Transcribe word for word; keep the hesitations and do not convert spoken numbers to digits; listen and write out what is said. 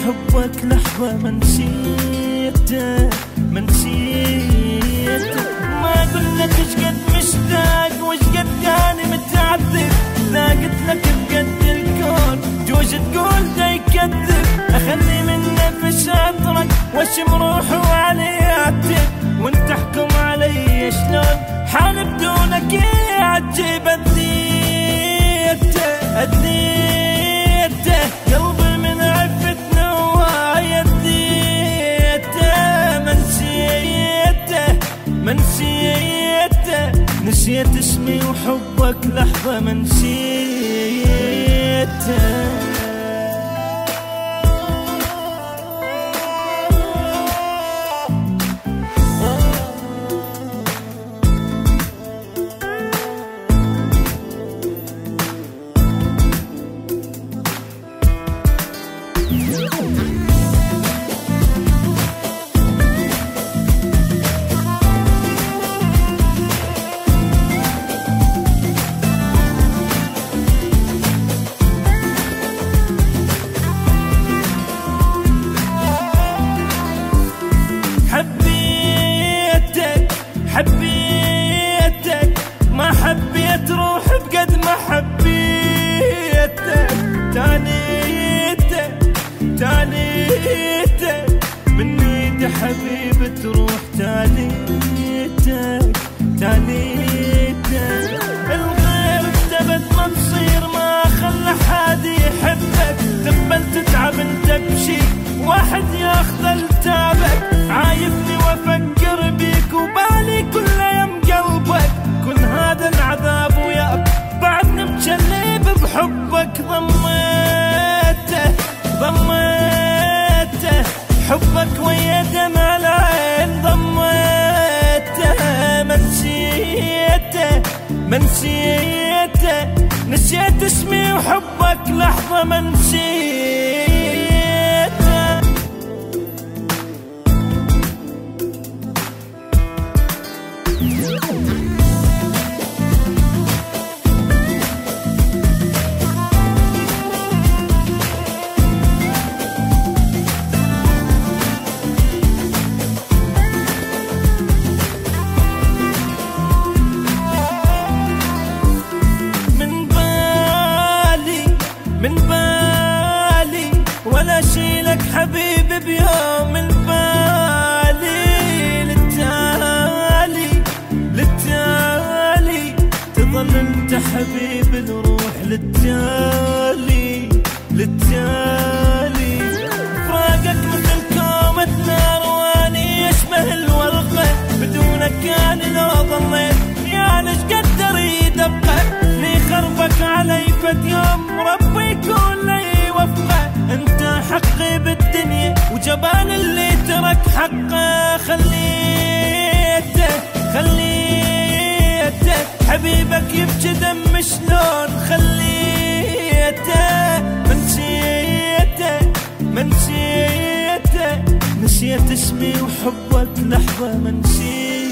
وحبك لحظة ما نسيته ما نسيته. ما قلت ايش قد مشتاق وايش قد كان متعذب، لا قلت لك بقد الكون جوج تقول دا يكذب. اخلي من نفس عطرك واشم روحه وعليه اعتب، وانت احكم علي شلون حال بدونك يعجب. اذيته اذيته قلبي من عفة نوايا، اذيته ما نسيته ما نسيته. نسيت اسمي وحبك لحظة ما نسيته. حبيتك حبيتك ما حبيت روح بقد ما حبيتك. تانيتك تانيتك من ايد حبيب تروح. تانيتك تانيتك الغير ابتبت ما تصير، ما خلى حد يحبك. تقبل تتعب انت بشي واحد ياخذ التابك. عايفني وافكر بيك وبالي كل يوم قلبك. كل هذا العذاب وياك بعدني متشلب بحبك. ضميته ضميته حبك ويا دمع العين. ضميته ما نسيته ما نسيته. نسيت اسمي وحبك لحظة ما نسيته. من بالي ولا شيلك حبيبي بيوم. من بالي للتالي للتالي تظل انت حبيب الروح. للتالي للتالي فراقك مثل كومة نار واني يشبه الورقة. بدونك كان لو ظليت يا ليش قدر يدقق. لي خربك علي فد يوم ربي يكون لي وفقه. انت حقي بالدنيا وجبال اللي ترك حقه. خليته خليته حبيبك يبكي دم شلون. خليته ما نسيته ما نسيته. نسيت اسمي وحبك لحظة ما نسيته.